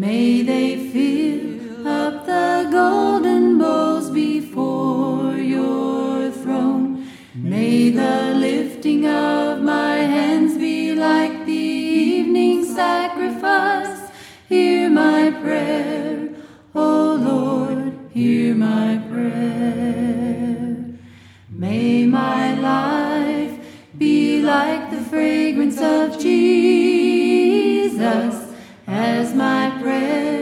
May they fill up the golden bowls before your throne. May the lifting of my hands be like the evening sacrifice. Hear my prayer, O Lord, hear my prayer. May my life be like the fragrance of Jesus as my prayer